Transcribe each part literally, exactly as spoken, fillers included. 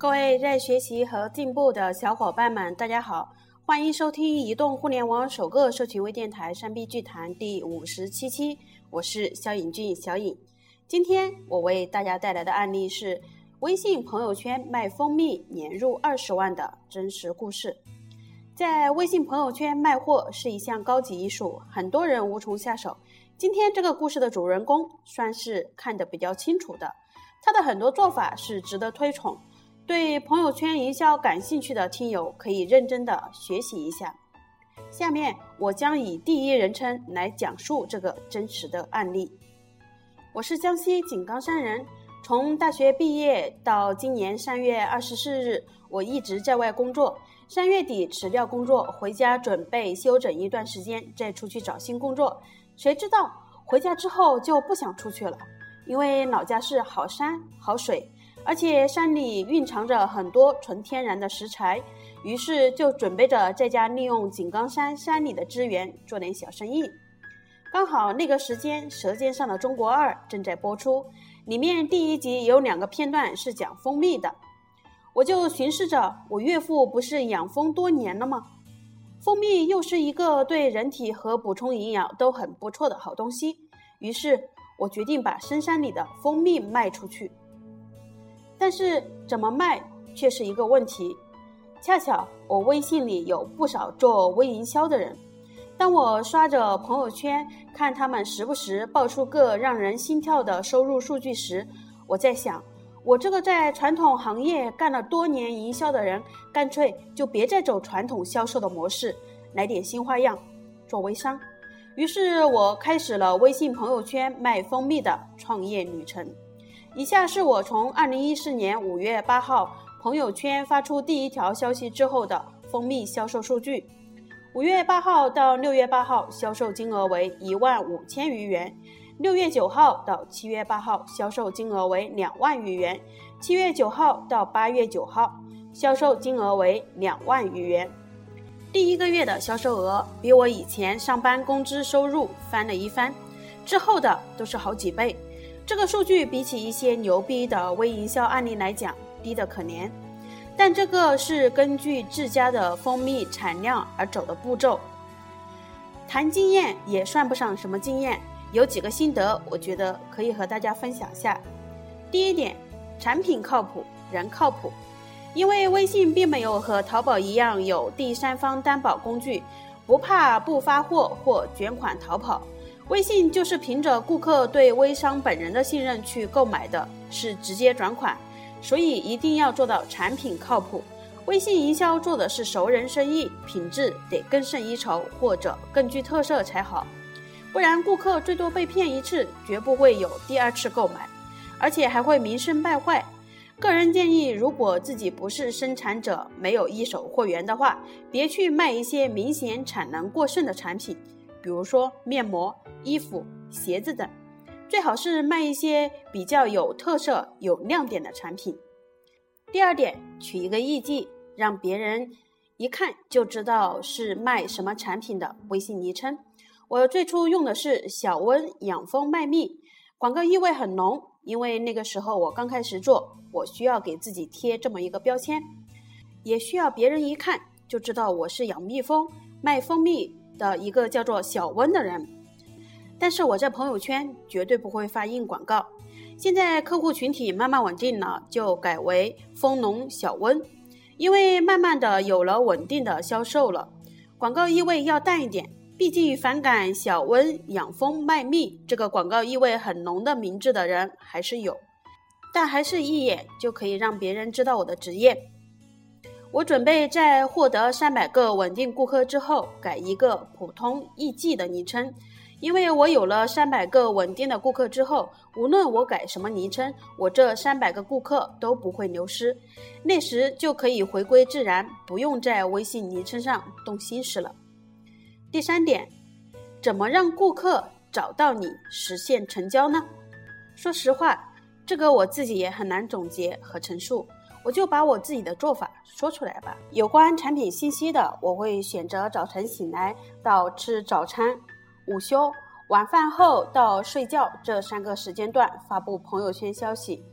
各位在学习和进步的小伙伴们，大家好，欢迎收听移动互联网首个社群微电台山 B 剧谈第五十七期，我是肖颖俊小颖。今天我为大家带来的案例是微信朋友圈卖蜂蜜年入二十万的真实故事。在微信朋友圈卖货是一项高级艺术，很多人无从下手。今天这个故事的主人公算是看得比较清楚的，他的很多做法是值得推崇，对朋友圈营销感兴趣的听友可以认真的学习一下。下面我将以第一人称来讲述这个真实的案例。我是江西井冈山人，从大学毕业到今年三月二十四日，我一直在外工作。三月底辞掉工作，回家准备休整一段时间，再出去找新工作。谁知道回家之后就不想出去了，因为老家是好山好水，而且山里蕴藏着很多纯天然的食材，于是就准备着在家利用井冈山山里的资源做点小生意。刚好那个时间《舌尖上的中国二》正在播出，里面第一集有两个片段是讲蜂蜜的。我就寻思着，我岳父不是养蜂多年了吗？蜂蜜又是一个对人体和补充营养都很不错的好东西，于是我决定把深山里的蜂蜜卖出去。但是怎么卖却是一个问题。恰巧我微信里有不少做微营销的人，当我刷着朋友圈看他们时不时爆出个让人心跳的收入数据时，我在想，我这个在传统行业干了多年营销的人，干脆就别再走传统销售的模式，来点新花样，做微商。于是我开始了微信朋友圈卖蜂蜜的创业旅程。以下是我从二零一四年五月八号朋友圈发出第一条消息之后的蜂蜜销售数据。五月八号到六月八号销售金额为一万五千余元，六月九号到七月八号销售金额为两万余元，七月九号到八月九号销售金额为两万余元。第一个月的销售额比我以前上班工资收入翻了一番，之后的都是好几倍。这个数据比起一些牛逼的微营销案例来讲，低得可怜。但这个是根据自家的蜂蜜产量而走的步骤。谈经验也算不上什么经验，有几个心得我觉得可以和大家分享下。第一点，产品靠谱，人靠谱。因为微信并没有和淘宝一样有第三方担保工具，不怕不发货或卷款逃跑。微信就是凭着顾客对微商本人的信任去购买的，是直接转款，所以一定要做到产品靠谱。微信营销做的是熟人生意，品质得更胜一筹或者更具特色才好，不然顾客最多被骗一次，绝不会有第二次购买，而且还会名声败坏。个人建议，如果自己不是生产者，没有一手货源的话，别去卖一些明显产能过剩的产品，比如说面膜、衣服、鞋子等，最好是卖一些比较有特色、有亮点的产品。第二点，取一个艺伎，让别人一看就知道是卖什么产品的微信昵称。我最初用的是小温养蜂卖蜜，广告意味很浓，因为那个时候我刚开始做，我需要给自己贴这么一个标签，也需要别人一看就知道我是养蜜蜂、卖蜂蜜的一个叫做小温的人。但是我在朋友圈绝对不会发硬广告。现在客户群体慢慢稳定了，就改为蜂农小温，因为慢慢的有了稳定的销售了，广告意味要淡一点。毕竟反感小温养蜂卖蜜这个广告意味很浓的名字的人还是有，但还是一眼就可以让别人知道我的职业。我准备在获得三百个稳定顾客之后改一个普通艺伎的昵称，因为我有了三百个稳定的顾客之后，无论我改什么昵称，我这三百个顾客都不会流失，那时就可以回归自然，不用在微信昵称上动心思了。第三点，怎么让顾客找到你，实现成交呢？说实话，这个我自己也很难总结和陈述，我就把我自己的做法说出来吧。有关产品信息的，我会选择早晨醒来到吃早餐、午休、晚饭后到睡觉这三个时间段发布朋友圈消息。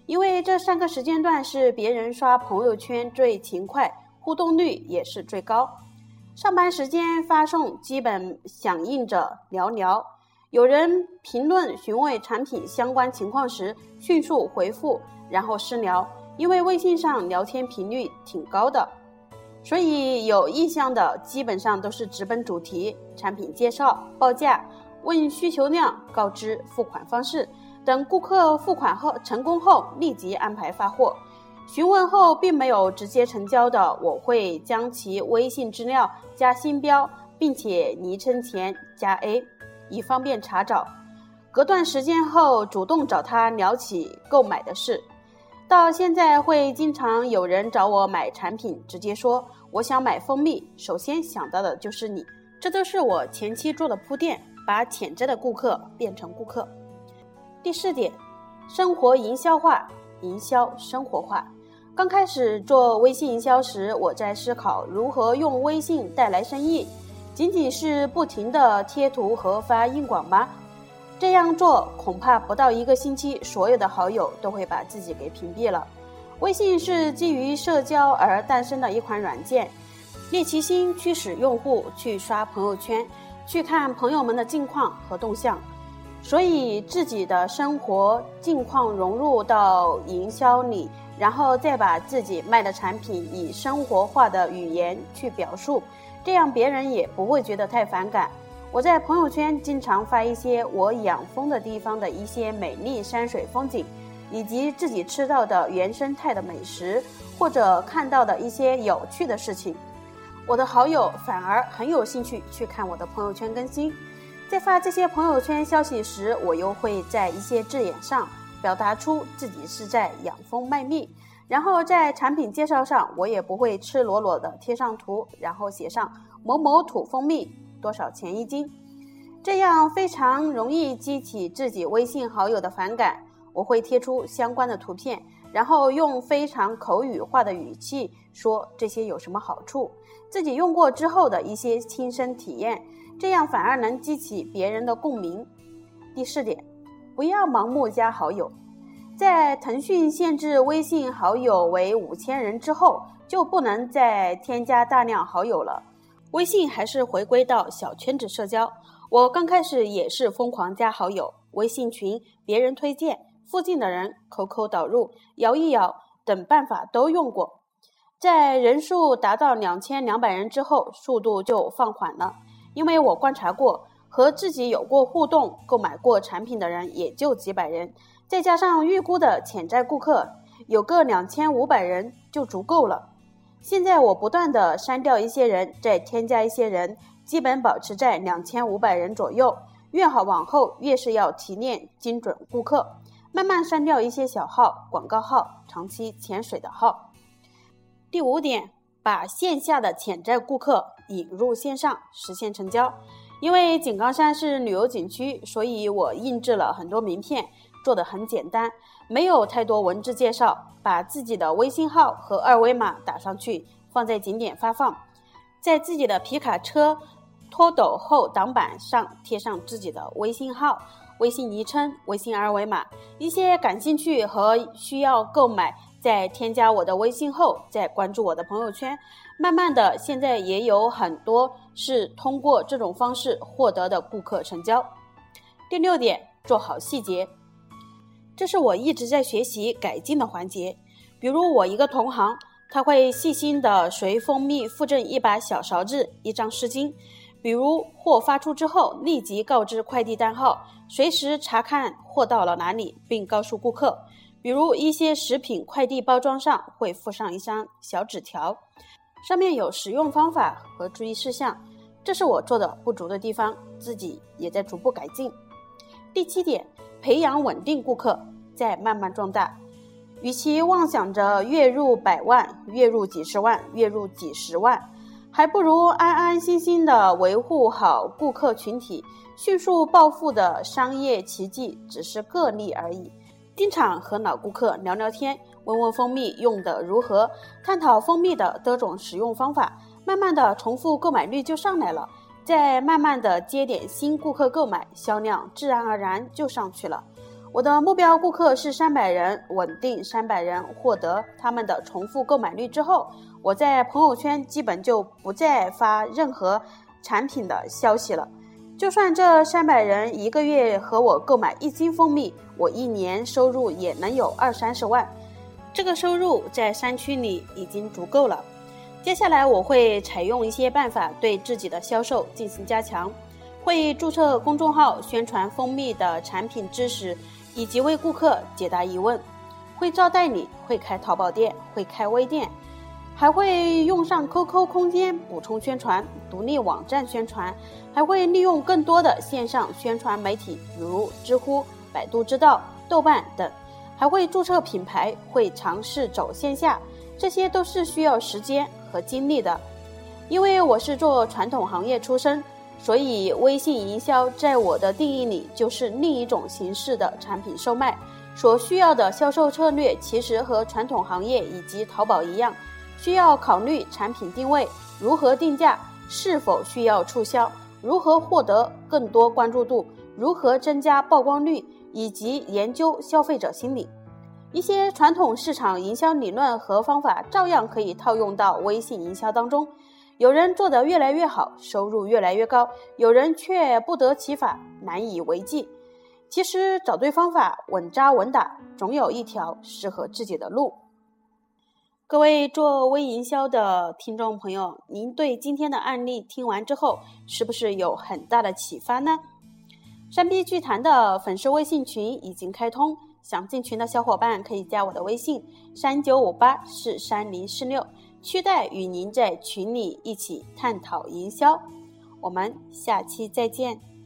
因为这三个时间段是别人刷朋友圈最勤快，互动率也是最高。上班时间发送基本响应者寥寥，有人评论询问产品相关情况时迅速回复，然后私聊，因为微信上聊天频率挺高的，所以有意向的基本上都是直奔主题，产品介绍、报价、问需求量、告知付款方式，等顾客付款后成功后立即安排发货。询问后并没有直接成交的，我会将其微信资料加星标，并且昵称前加 A， 以方便查找。隔段时间后主动找他聊起购买的事。到现在会经常有人找我买产品，直接说我想买蜂蜜，首先想到的就是你。这都是我前期做的铺垫，把潜在的顾客变成顾客。第四点，生活营销化，营销生活化。刚开始做微信营销时，我在思考如何用微信带来生意，仅仅是不停的贴图和发硬广吗？这样做恐怕不到一个星期，所有的好友都会把自己给屏蔽了。微信是基于社交而诞生的一款软件，猎奇心驱使用户去刷朋友圈，去看朋友们的近况和动向，所以自己的生活近况融入到营销里，然后再把自己卖的产品以生活化的语言去表述，这样别人也不会觉得太反感。我在朋友圈经常发一些我养蜂的地方的一些美丽山水风景，以及自己吃到的原生态的美食，或者看到的一些有趣的事情。我的好友反而很有兴趣去看我的朋友圈更新。在发这些朋友圈消息时，我又会在一些字眼上表达出自己是在养蜂卖蜜，然后在产品介绍上我也不会赤裸裸的贴上图，然后写上某某土蜂蜜多少钱一斤，这样非常容易激起自己微信好友的反感。我会贴出相关的图片，然后用非常口语化的语气说这些有什么好处，自己用过之后的一些亲身体验，这样反而能激起别人的共鸣。第四点，不要盲目加好友。在腾讯限制微信好友为五千人之后，就不能再添加大量好友了。微信还是回归到小圈子社交，我刚开始也是疯狂加好友，微信群别人推荐，附近的人口口导入，摇一摇等办法都用过。在人数达到两千两百人之后，速度就放缓了，因为我观察过，和自己有过互动、购买过产品的人也就几百人，再加上预估的潜在顾客，有个两千五百人就足够了。现在我不断的删掉一些人，再添加一些人，基本保持在两千五百人左右。越好往后越是要提炼精准顾客，慢慢删掉一些小号、广告号、长期潜水的号。第五点，把线下的潜在顾客引入线上，实现成交。因为井冈山是旅游景区，所以我印制了很多名片，做得很简单，没有太多文字介绍，把自己的微信号和二维码打上去，放在景点发放，在自己的皮卡车拖斗后挡板上贴上自己的微信号、微信昵称、微信二维码，一些感兴趣和需要购买，在添加我的微信后再关注我的朋友圈。慢慢的，现在也有很多是通过这种方式获得的顾客成交。第六点，做好细节。这是我一直在学习改进的环节。比如我一个同行，他会细心的随蜂蜜附赠一把小勺子、一张湿巾，比如货发出之后立即告知快递单号，随时查看货到了哪里，并告诉顾客。比如一些食品快递包装上会附上一张小纸条，上面有使用方法和注意事项，这是我做的不足的地方，自己也在逐步改进。第七点，培养稳定顾客，再慢慢壮大。与其妄想着月入百万、月入几十万、月入几十万，还不如安安心心的维护好顾客群体。迅速暴富的商业奇迹只是个例而已。经常和老顾客聊聊天，问问蜂蜜用的如何，探讨蜂蜜的多种使用方法，慢慢的重复购买率就上来了，再慢慢的接点新顾客购买，销量自然而然就上去了。 我的目标顾客是三百人，稳定三百人，获得他们的重复购买率之后，我在朋友圈基本就不再发任何产品的消息了。就算这三百人一个月和我购买一斤蜂蜜，我一年收入也能有二三十万。这个收入在山区里已经足够了。接下来我会采用一些办法对自己的销售进行加强，会注册公众号宣传蜂蜜的产品知识，以及为顾客解答疑问，会招代理，会开淘宝店，会开微店，还会用上 Q Q 空间补充宣传，独立网站宣传，还会利用更多的线上宣传媒体，比如知乎、百度知道、豆瓣等，还会注册品牌，会尝试走线下，这些都是需要时间和精力的。因为我是做传统行业出身，所以微信营销在我的定义里就是另一种形式的产品售卖，所需要的销售策略其实和传统行业以及淘宝一样，需要考虑产品定位，如何定价，是否需要促销，如何获得更多关注度，如何增加曝光率，以及研究消费者心理。一些传统市场营销理论和方法照样可以套用到微信营销当中，有人做得越来越好，收入越来越高，有人却不得其法，难以为继。其实找对方法，稳扎稳打，总有一条适合自己的路。各位做微营销的听众朋友，您对今天的案例听完之后，是不是有很大的启发呢？山 B 剧谈的粉丝微信群已经开通，想进群的小伙伴可以加我的微信三九五八四三零四六，期待与您在群里一起探讨营销。我们下期再见。